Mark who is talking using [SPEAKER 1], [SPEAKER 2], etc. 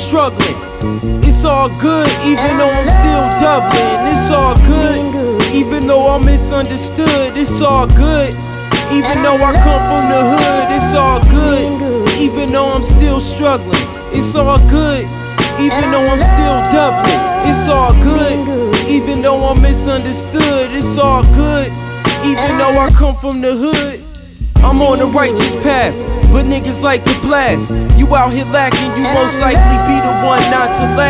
[SPEAKER 1] struggling. It's all good, even though I'm still doubling. It's all good, even though I'm misunderstood. It's all good, even though I come from the hood. It's all good, even though I'm still struggling. It's all good, even though I'm still doubling. It's all good, even though I'm misunderstood. It's all good, even though I come from the hood. I'm on the righteous path, but niggas like to blast. You out here lacking, you most likely be the one not to last.